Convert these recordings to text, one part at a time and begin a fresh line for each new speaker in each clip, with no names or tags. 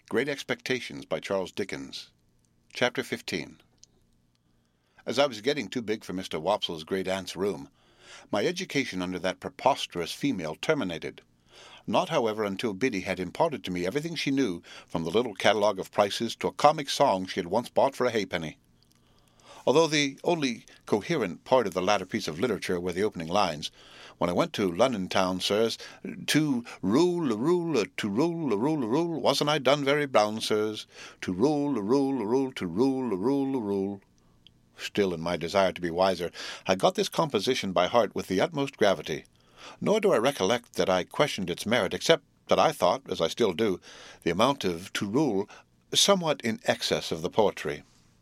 Great Expectations by Charles Dickens. Chapter 15. As I was getting too big for Mr. Wopsle's great-aunt's room, my education under that preposterous female terminated. Not, however, until Biddy had imparted to me everything she knew, from the little catalogue of prices to a comic song she had once bought for a halfpenny. Although the only coherent part of the latter piece of literature were the opening lines, when I went to London town, sirs, to rule, to rule, wasn't I done very brown, sirs, to rule, to rule. Still, in my desire to be wiser, I got this composition by heart with the utmost gravity, nor do I recollect that I questioned its merit, except that I thought, as I still do, the amount of to rule somewhat in excess of the poetry.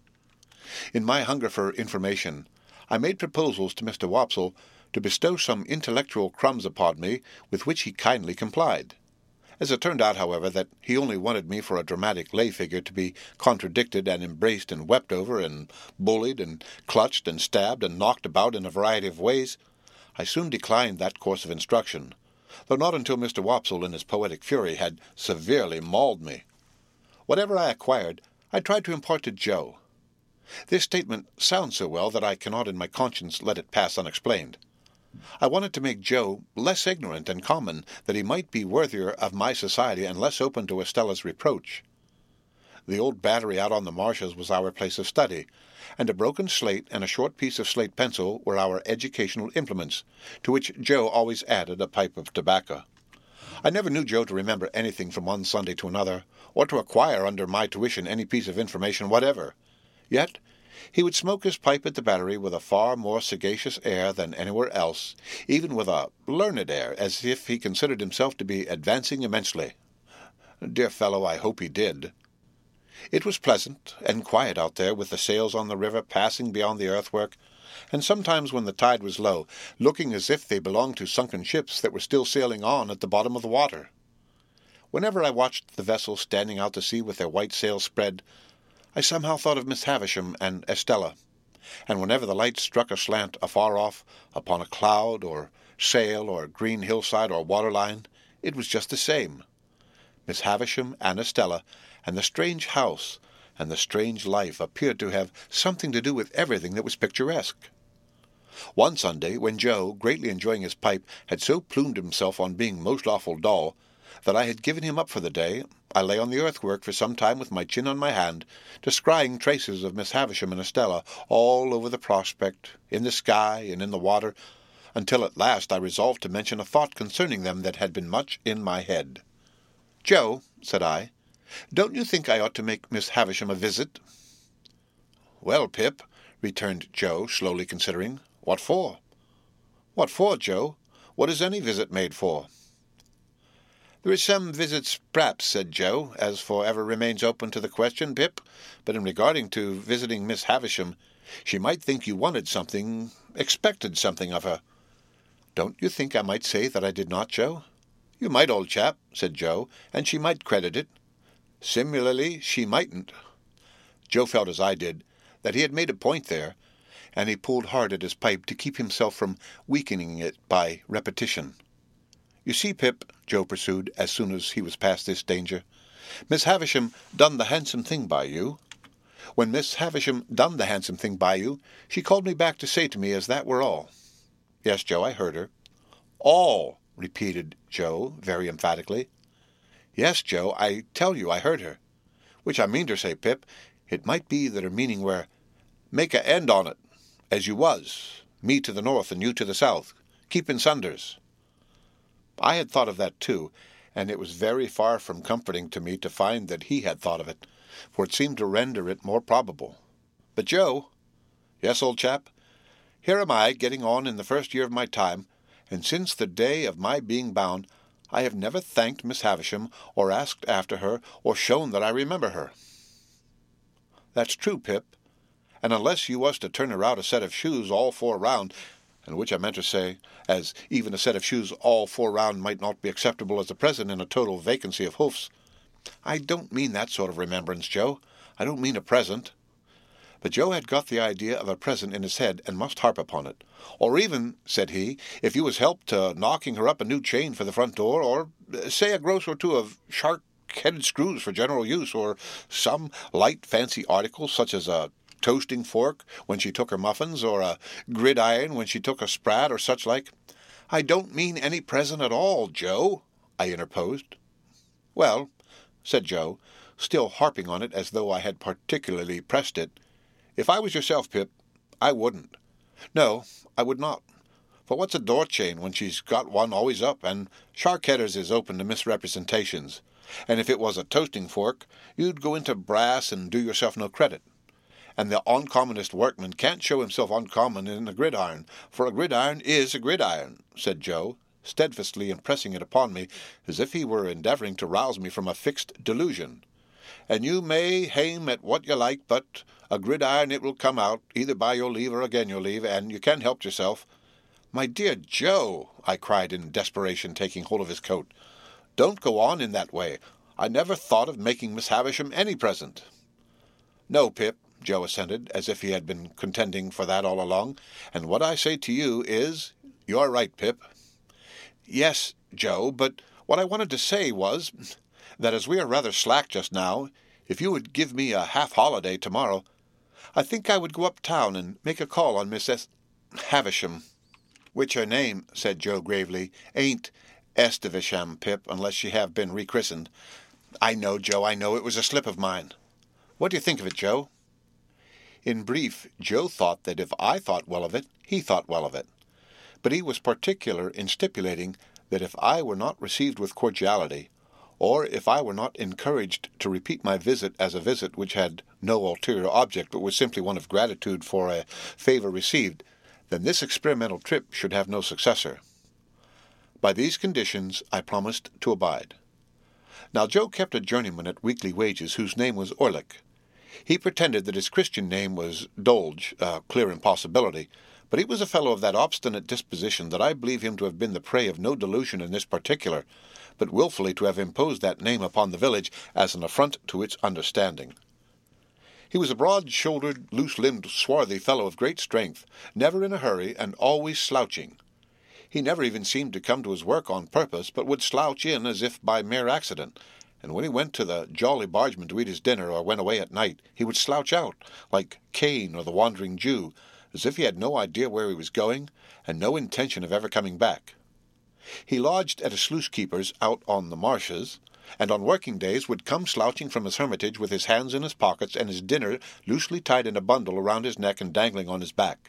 In my hunger for information, I made proposals to Mr. Wopsle to bestow some intellectual crumbs upon me, with which he kindly complied. As it turned out, however, that he only wanted me for a dramatic lay-figure to be contradicted and embraced and wept over and bullied and clutched and stabbed and knocked about in a variety of ways, I soon declined that course of instruction, though not until Mr. Wopsle in his poetic fury had severely mauled me. Whatever I acquired, I tried to impart to Joe. This statement sounds so well that I cannot in my conscience let it pass unexplained. I wanted to make Joe less ignorant and common, that he might be worthier of my society and less open to Estella's reproach. The old battery out on the marshes was our place of study, and a broken slate and a short piece of slate pencil were our educational implements, to which Joe always added a pipe of tobacco. I never knew Joe to remember anything from one Sunday to another, or to acquire under my tuition any piece of information whatever. Yet he would smoke his pipe at the battery with a far more sagacious air than anywhere else, even with a learned air, as if he considered himself to be advancing immensely. Dear fellow, I hope he did. It was pleasant and quiet out there, with the sails on the river passing beyond the earthwork, and sometimes when the tide was low, looking as if they belonged to sunken ships that were still sailing on at the bottom of the water. Whenever I watched the vessels standing out to sea with their white sails spread, I somehow thought of Miss Havisham and Estella, and whenever the light struck aslant afar off, upon a cloud or sail or green hillside or waterline, it was just the same. Miss Havisham and Estella, and the strange house, and the strange life appeared to have something to do with everything that was picturesque. One Sunday, when Joe, greatly enjoying his pipe, had so plumed himself on being most awful dull, that I had given him up for the day, I lay on the earthwork for some time with my chin on my hand, descrying traces of Miss Havisham and Estella all over the prospect, in the sky and in the water, until at last I resolved to mention a thought concerning them that had been much in my head. "Joe," said I, "don't you think I ought to make Miss Havisham a visit?" "Well, Pip," returned Joe, slowly considering, "what for?" "What for, Joe? What is any visit made for?" "There is some visits, p'raps," said Joe, "as for ever remains open to the question, Pip, but in regarding to visiting Miss Havisham, she might think you wanted something, expected something of her. Don't you think I might say that I did not, Joe?" "You might, old chap," said Joe, "and she might credit it. Similarly, she mightn't." Joe felt as I did, that he had made a point there, and he pulled hard at his pipe to keep himself from weakening it by repetition. "You see, Pip," Joe pursued, as soon as he was past this danger, "Miss Havisham done the handsome thing by you. When Miss Havisham done the handsome thing by you, she called me back to say to me as that were all." "Yes, Joe, I heard her." "All," repeated Joe, very emphatically. "Yes, Joe, I tell you I heard her. Which I mean to say, Pip, it might be that her meaning were, make a end on it, as you was, me to the north and you to the south, keeping sunders." I had thought of that too, and it was very far from comforting to me to find that he had thought of it, for it seemed to render it more probable. "But, Joe—" "Yes, old chap? Here am I, getting on in the first year of my time, and since the day of my being bound, I have never thanked Miss Havisham, or asked after her, or shown that I remember her." "That's true, Pip, and unless you was to turn her out a set of shoes all four round, and which I meant to say, as even a set of shoes all four round might not be acceptable as a present in a total vacancy of hoofs. I don't mean that sort of remembrance, Joe. I don't mean a present." But Joe had got the idea of a present in his head, and must harp upon it. "Or even," said he, "if you was helped to knocking her up a new chain for the front door, or, say, a gross or two of sharp black-headed screws for general use, or some light fancy article such as a toasting fork when she took her muffins, or a gridiron when she took a sprat, or such like." "I don't mean any present at all, Joe," I interposed. "Well," said Joe, still harping on it as though I had particularly pressed it, "if I was yourself, Pip, I wouldn't. No, I would not. For what's a door chain when she's got one always up, and Sharkheaders is open to misrepresentations, and if it was a toasting fork, you'd go into brass and do yourself no credit. And the uncommonest workman can't show himself uncommon in a gridiron, for a gridiron is a gridiron," said Joe, steadfastly impressing it upon me, as if he were endeavouring to rouse me from a fixed delusion. "And you may haim at what you like, but a gridiron it will come out, either by your leave or again your leave, and you can't help yourself." "My dear Joe," I cried in desperation, taking hold of his coat, "don't go on in that way. I never thought of making Miss Havisham any present." "No, Pip," Joe assented, as if he had been contending for that all along, "and what I say to you is, you're right, Pip." "Yes, Joe, but what I wanted to say was that as we are rather slack just now, if you would give me a half-holiday tomorrow, I think I would go up-town and make a call on Miss Havisham." "Which her name," said Joe gravely, "ain't Estivisham, Pip, unless she have been rechristened." "I know, Joe, I know. It was a slip of mine. What do you think of it, Joe?" In brief, Joe thought that if I thought well of it, he thought well of it. But he was particular in stipulating that if I were not received with cordiality, or if I were not encouraged to repeat my visit as a visit which had no ulterior object but was simply one of gratitude for a favour received, then this experimental trip should have no successor. By these conditions I promised to abide. Now Joe kept a journeyman at weekly wages whose name was Orlick. He pretended that his Christian name was Dolge, a clear impossibility, but he was a fellow of that obstinate disposition that I believe him to have been the prey of no delusion in this particular, but wilfully to have imposed that name upon the village as an affront to its understanding. He was a broad-shouldered, loose-limbed, swarthy fellow of great strength, never in a hurry, and always slouching. He never even seemed to come to his work on purpose, but would slouch in as if by mere accident, and when he went to the Jolly Bargeman to eat his dinner or went away at night, he would slouch out, like Cain or the Wandering Jew, as if he had no idea where he was going, and no intention of ever coming back. He lodged at a sluice-keeper's out on the marshes, and on working days would come slouching from his hermitage with his hands in his pockets and his dinner loosely tied in a bundle around his neck and dangling on his back.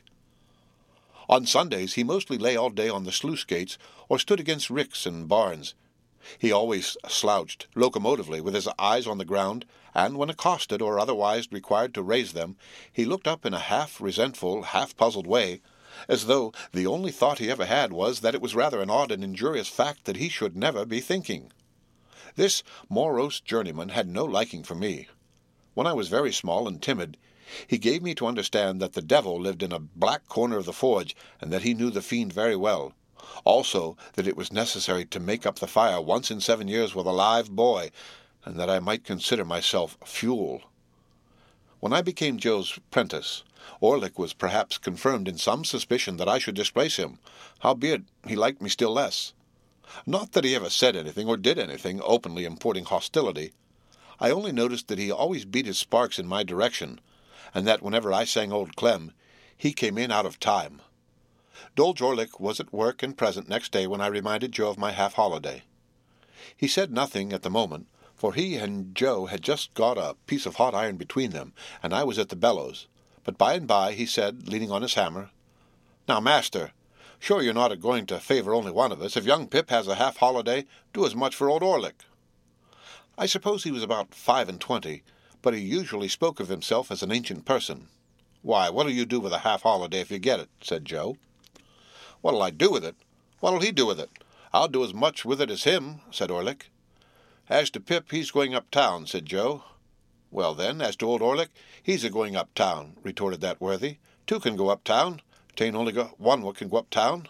On Sundays he mostly lay all day on the sluice gates or stood against ricks and barns. He always slouched locomotively with his eyes on the ground, and when accosted or otherwise required to raise them, he looked up in a half-resentful, half-puzzled way, as though the only thought he ever had was that it was rather an odd and injurious fact that he should never be thinking. This morose journeyman had no liking for me. When I was very small and timid, he gave me to understand that the devil lived in a black corner of the forge, and that he knew the fiend very well. Also that it was necessary to make up the fire once in 7 years with a live boy, and that I might consider myself fuel. When I became Joe's prentice, Orlick was perhaps confirmed in some suspicion that I should displace him, howbeit he liked me still less. Not that he ever said anything or did anything openly importing hostility. I only noticed that he always beat his sparks in my direction, and that whenever I sang Old Clem, he came in out of time. Dolge Orlick was at work and present next day when I reminded Joe of my half-holiday. He said nothing at the moment, for he and Joe had just got a piece of hot iron between them, and I was at the bellows. But by and by he said, leaning on his hammer, "Now, master, sure you're not a-going to favour only one of us. If young Pip has a half-holiday, do as much for old Orlick." I suppose he was about 25, but he usually spoke of himself as an ancient person. "Why, what'll you do with a half-holiday if you get it?" said Joe. "What'll I do with it? What'll he do with it? I'll do as much with it as him," said Orlick. "As to Pip, he's going up-town," said Joe. "Well, then, as to old Orlick, he's a-going up-town," retorted that worthy. "Two can go up-town. 'Tain't only one what can go up-town."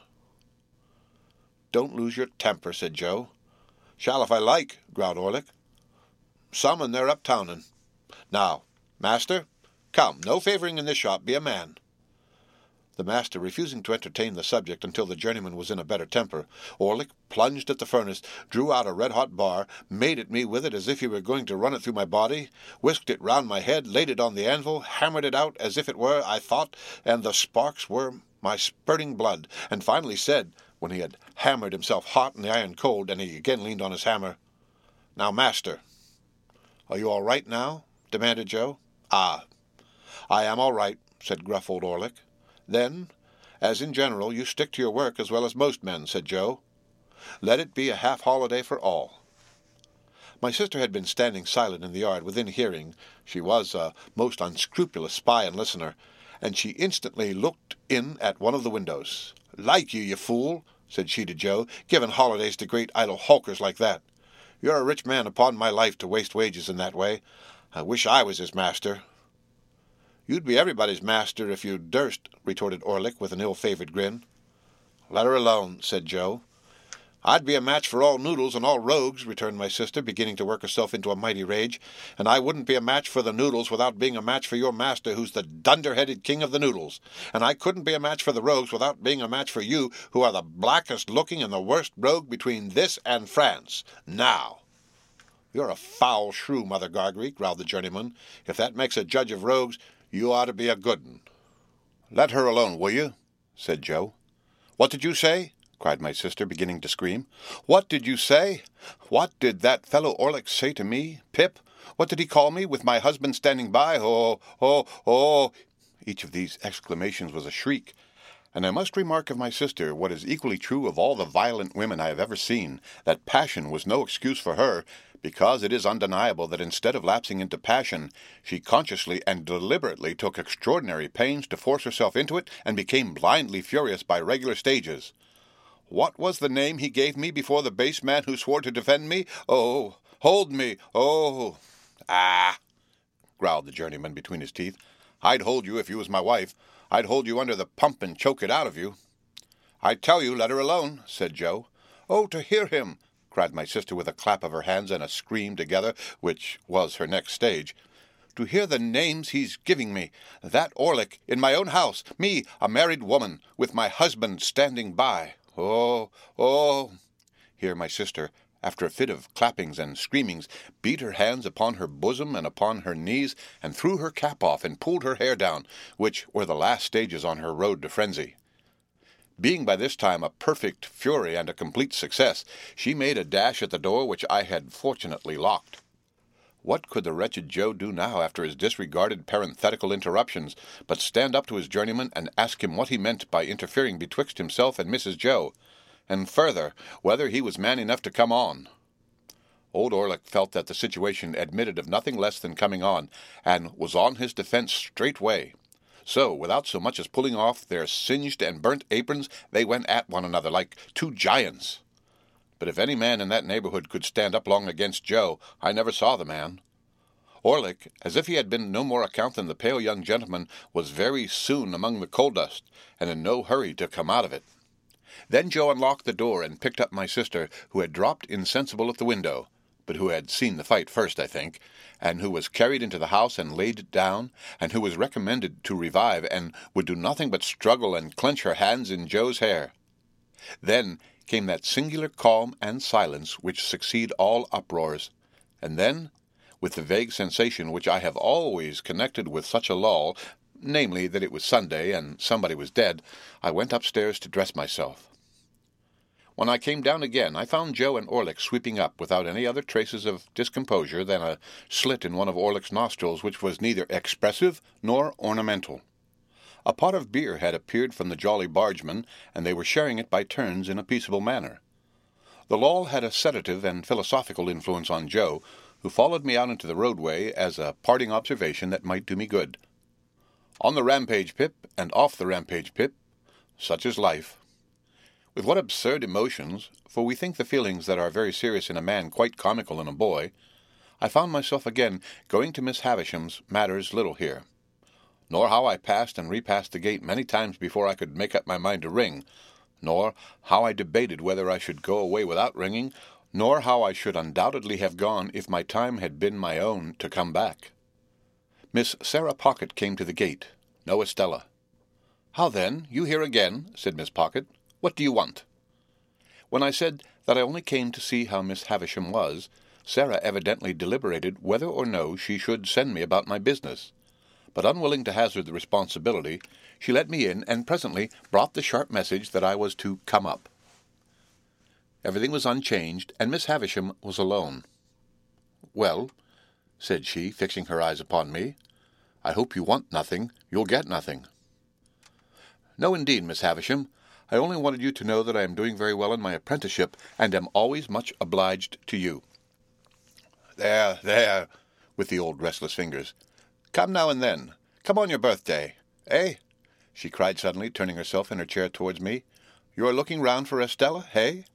"Don't lose your temper," said Joe. "Shall if I like," growled Orlick. "Some and they're up-towning. Now, master, come, no favouring in this shop, be a man." The master refusing to entertain the subject until the journeyman was in a better temper, Orlick plunged at the furnace, drew out a red-hot bar, made at me with it as if he were going to run it through my body, whisked it round my head, laid it on the anvil, hammered it out as if it were, I thought, and the sparks were my spurting blood, and finally said, when he had hammered himself hot and the iron cold, and he again leaned on his hammer, "Now, master." "Are you all right now?" demanded Joe. "Ah, I am all right," said gruff old Orlick. "Then, as in general, you stick to your work as well as most men," said Joe. "Let it be a half-holiday for all." My sister had been standing silent in the yard within hearing. She was a most unscrupulous spy and listener, and she instantly looked in at one of the windows. "Like you fool," said she to Joe, "giving holidays to great idle hulkers like that. You're a rich man upon my life to waste wages in that way. I wish I was his master." "You'd be everybody's master if you durst," retorted Orlick with an ill-favoured grin. "Let her alone," said Joe. "I'd be a match for all noodles and all rogues," returned my sister, beginning to work herself into a mighty rage, "and I wouldn't be a match for the noodles without being a match for your master, who's the dunder-headed king of the noodles, and I couldn't be a match for the rogues without being a match for you, who are the blackest-looking and the worst rogue between this and France. Now!" "You're a foul shrew, Mother Gargery," growled the journeyman. "If that makes a judge of rogues, you ought to be a good un." "Let her alone, will you?" said Joe. "What did you say?" cried my sister, beginning to scream. "What did you say? What did that fellow Orlick say to me, Pip? What did he call me, with my husband standing by? Oh, oh, oh!" Each of these exclamations was a shriek, and I must remark of my sister what is equally true of all the violent women I have ever seen, that passion was no excuse for her, because it is undeniable that instead of lapsing into passion, she consciously and deliberately took extraordinary pains to force herself into it, and became blindly furious by regular stages. "What was the name he gave me before the base man who swore to defend me? Oh, hold me, oh!" "Ah!" growled the journeyman between his teeth. "I'd hold you if you was my wife. I'd hold you under the pump and choke it out of you." "I tell you, let her alone," said Joe. "Oh, to hear him!" cried my sister with a clap of her hands and a scream together, which was her next stage. "To hear the names he's giving me! That Orlick, in my own house, me, a married woman, with my husband standing by! Oh, oh!" Here my sister, after a fit of clappings and screamings, beat her hands upon her bosom and upon her knees, and threw her cap off and pulled her hair down, which were the last stages on her road to frenzy. Being by this time a perfect fury and a complete success, she made a dash at the door which I had fortunately locked. What could the wretched Joe do now after his disregarded parenthetical interruptions, but stand up to his journeyman and ask him what he meant by interfering betwixt himself and Mrs. Joe, and further, whether he was man enough to come on? Old Orlick felt that the situation admitted of nothing less than coming on, and was on his defence straightway. So, without so much as pulling off their singed and burnt aprons, they went at one another like two giants. But if any man in that neighbourhood could stand up long against Joe, I never saw the man. Orlick, as if he had been no more account than the pale young gentleman, was very soon among the coal dust, and in no hurry to come out of it. Then Joe unlocked the door and picked up my sister, who had dropped insensible at the window, but who had seen the fight first, I think, and who was carried into the house and laid down, and who was recommended to revive, and would do nothing but struggle and clench her hands in Joe's hair. Then came that singular calm and silence which succeed all uproars, and then, with the vague sensation which I have always connected with such a lull, namely that it was Sunday and somebody was dead, I went upstairs to dress myself. When I came down again, I found Joe and Orlick sweeping up without any other traces of discomposure than a slit in one of Orlick's nostrils which was neither expressive nor ornamental. A pot of beer had appeared from the Jolly Bargemen, and they were sharing it by turns in a peaceable manner. The lull had a sedative and philosophical influence on Joe, who followed me out into the roadway as a parting observation that might do me good. On the rampage, Pip, and off the rampage, Pip. Such is life. With what absurd emotions, for we think the feelings that are very serious in a man quite comical in a boy, I found myself again going to Miss Havisham's matters little here. Nor how I passed and repassed the gate many times before I could make up my mind to ring, nor how I debated whether I should go away without ringing, nor how I should undoubtedly have gone if my time had been my own to come back. Miss Sarah Pocket came to the gate, no Estella. "How then, you here again?" said Miss Pocket. "What do you want?" When I said that I only came to see how Miss Havisham was, Sarah evidently deliberated whether or no she should send me about my business. But unwilling to hazard the responsibility, she let me in, and presently brought the sharp message that I was to come up. Everything was unchanged, and Miss Havisham was alone. "Well," said she, fixing her eyes upon me, "I hope you want nothing. You'll get nothing." "No, indeed, Miss Havisham. I only wanted you to know that I am doing very well in my apprenticeship, and am always much obliged to you." "There, there," with the old restless fingers. "Come now and then. Come on your birthday. Eh?" she cried suddenly, turning herself in her chair towards me. "You are looking round for Estella, hey?"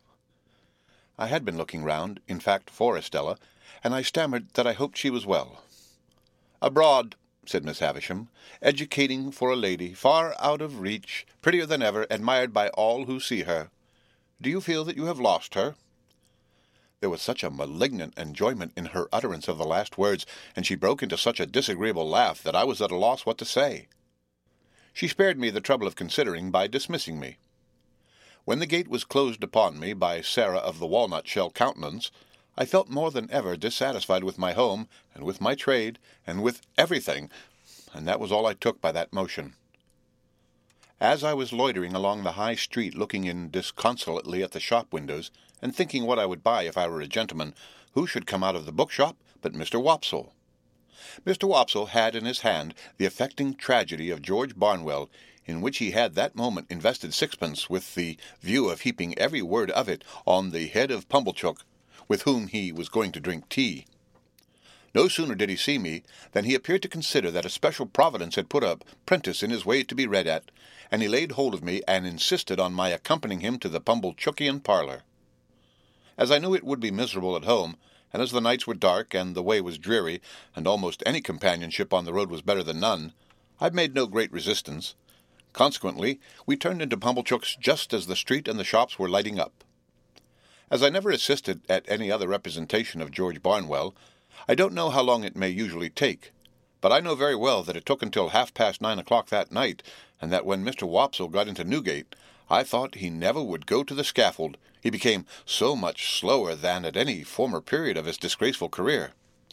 I had been looking round, in fact, for Estella, and I stammered that I hoped she was well. "Abroad," said Miss Havisham, "educating for a lady, far out of reach, prettier than ever, admired by all who see her. Do you feel that you have lost her?" There was such a malignant enjoyment in her utterance of the last words, and she broke into such a disagreeable laugh, that I was at a loss what to say. She spared me the trouble of considering by dismissing me. When the gate was closed upon me by Sarah of the walnut-shell countenance, I felt more than ever dissatisfied with my home, and with my trade, and with everything, and that was all I took by that motion. As I was loitering along the high street, looking in disconsolately at the shop windows, and thinking what I would buy if I were a gentleman, who should come out of the bookshop but Mr. Wopsle. Mr. Wopsle had in his hand the affecting tragedy of George Barnwell, in which he had that moment invested sixpence, with the view of heaping every word of it on the head of Pumblechook, with whom he was going to drink tea. No sooner did he see me than he appeared to consider that a special providence had put a prentice in his way to be read at, and he laid hold of me and insisted on my accompanying him to the Pumblechookian parlour. As I knew it would be miserable at home, and as the nights were dark and the way was dreary, and almost any companionship on the road was better than none, I made no great resistance. Consequently, we turned into Pumblechook's just as the street and the shops were lighting up. As I never assisted at any other representation of George Barnwell, I don't know how long it may usually take, but I know very well that it took until 9:30 that night, and that when Mr. Wopsle got into Newgate, I thought he never would go to the scaffold, he became so much slower than at any former period of his disgraceful career.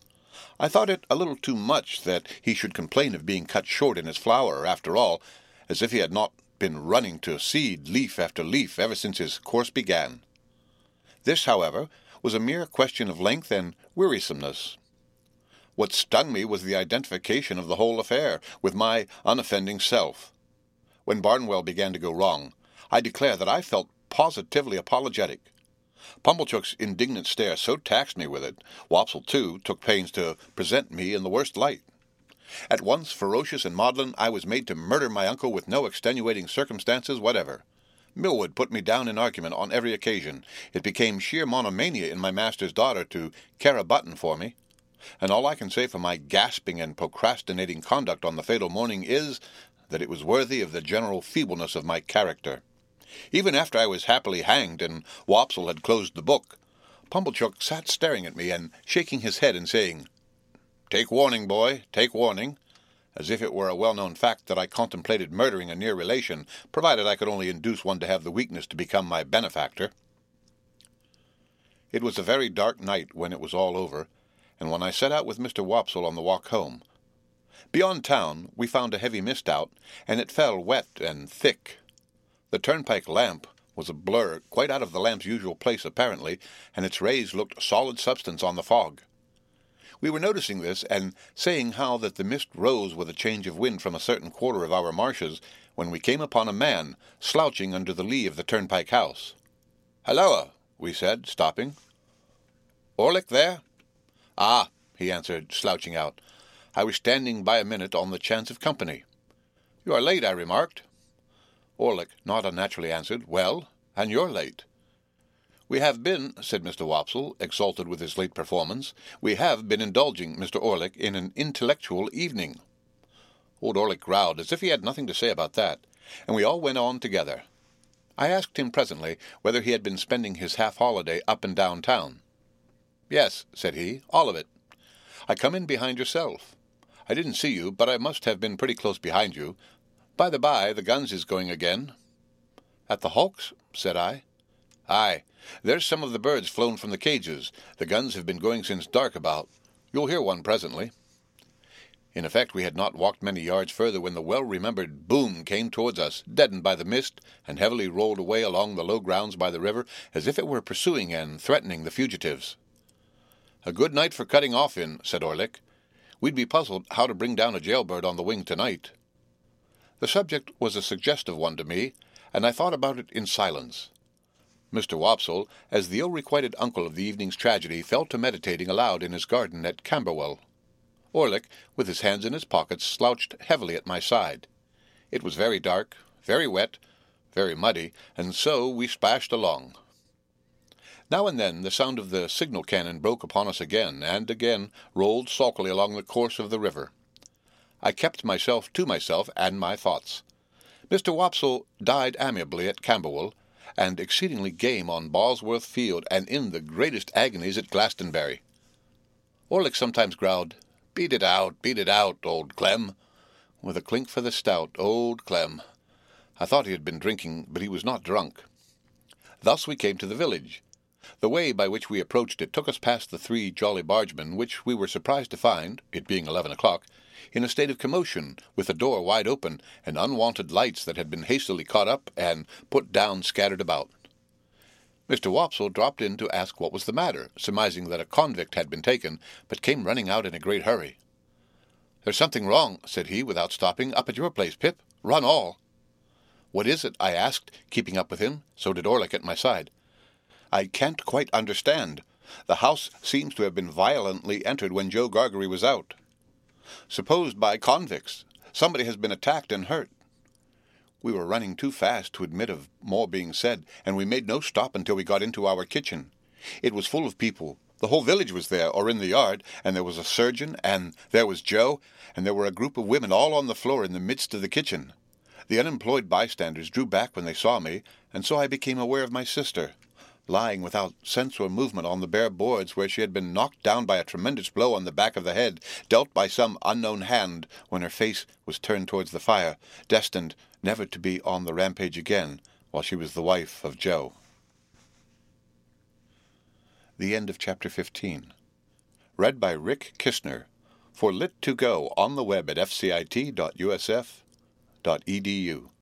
I thought it a little too much that he should complain of being cut short in his flower, after all, as if he had not been running to seed leaf after leaf ever since his course began. This, however, was a mere question of length and wearisomeness. What stung me was the identification of the whole affair with my unoffending self. When Barnwell began to go wrong, I declare that I felt positively apologetic. Pumblechook's indignant stare so taxed me with it, Wopsle, too, took pains to present me in the worst light. At once ferocious and maudlin, I was made to murder my uncle with no extenuating circumstances whatever. Millwood put me down in argument on every occasion. It became sheer monomania in my master's daughter to care a button for me. And all I can say for my gasping and procrastinating conduct on the fatal morning is, that it was worthy of the general feebleness of my character. Even after I was happily hanged, and Wopsle had closed the book, Pumblechook sat staring at me, and shaking his head, and saying, "Take warning, boy, take warning," as if it were a well-known fact that I contemplated murdering a near relation, provided I could only induce one to have the weakness to become my benefactor. It was a very dark night when it was all over, and when I set out with Mr. Wopsle on the walk home. Beyond town we found a heavy mist out, and it fell wet and thick. The turnpike lamp was a blur, quite out of the lamp's usual place apparently, and its rays looked solid substance on the fog. We were noticing this, and saying how that the mist rose with a change of wind from a certain quarter of our marshes, when we came upon a man slouching under the lee of the turnpike house. "Halloa," we said, stopping. "Orlick there?" "Ah," he answered, slouching out. "I was standing by a minute on the chance of company." "You are late," I remarked. Orlick not unnaturally answered, "Well, and you're late." "We have been," said Mr. Wopsle, exalted with his late performance, "we have been indulging, Mr. Orlick, in an intellectual evening." Old Orlick growled as if he had nothing to say about that, and we all went on together. I asked him presently whether he had been spending his half-holiday up and down town. "Yes," said he, "all of it. I come in behind yourself. I didn't see you, but I must have been pretty close behind you. By the by, the guns is going again." "At the hulks?" said I. "Aye. There's some of the birds flown from the cages. The guns have been going since dark about. You'll hear one presently." In effect, we had not walked many yards further when the well-remembered boom came towards us, deadened by the mist, and heavily rolled away along the low grounds by the river, as if it were pursuing and threatening the fugitives. "A good night for cutting off in," said Orlick. "We'd be puzzled how to bring down a jailbird on the wing tonight." The subject was a suggestive one to me, and I thought about it in silence. Mr. Wopsle, as the ill-requited uncle of the evening's tragedy, fell to meditating aloud in his garden at Camberwell. Orlick, with his hands in his pockets, slouched heavily at my side. It was very dark, very wet, very muddy, and so we splashed along. Now and then the sound of the signal cannon broke upon us again, and again rolled sulkily along the course of the river. I kept myself to myself and my thoughts. Mr. Wopsle died amiably at Camberwell, and exceedingly game on Bosworth Field, and in the greatest agonies at Glastonbury. Orlick sometimes growled, beat it out, old Clem," with a clink for the stout, old Clem. I thought he had been drinking, but he was not drunk. Thus we came to the village. The way by which we approached it took us past the 3 Jolly Bargemen, which we were surprised to find, it being 11 o'clock, in a state of commotion, with the door wide open, and unwonted lights that had been hastily caught up and put down scattered about. Mr. Wopsle dropped in to ask what was the matter, surmising that a convict had been taken, but came running out in a great hurry. "There's something wrong," said he, without stopping, "up at your place, Pip. Run all." "What is it?" I asked, keeping up with him. So did Orlick at my side. "I can't quite understand. The house seems to have been violently entered when Joe Gargery was out. Supposed by convicts. Somebody has been attacked and hurt." We were running too fast to admit of more being said, and we made no stop until we got into our kitchen. It was full of people. The whole village was there, or in the yard, and there was a surgeon, and there was Joe, and there were a group of women all on the floor in the midst of the kitchen. The unemployed bystanders drew back when they saw me, and so I became aware of my sister, lying without sense or movement on the bare boards, where she had been knocked down by a tremendous blow on the back of the head, dealt by some unknown hand, when her face was turned towards the fire, destined never to be on the rampage again, while she was the wife of Joe. The end of chapter 15. Read by Rick Kistner for Lit2Go on the web at fcit.usf.edu.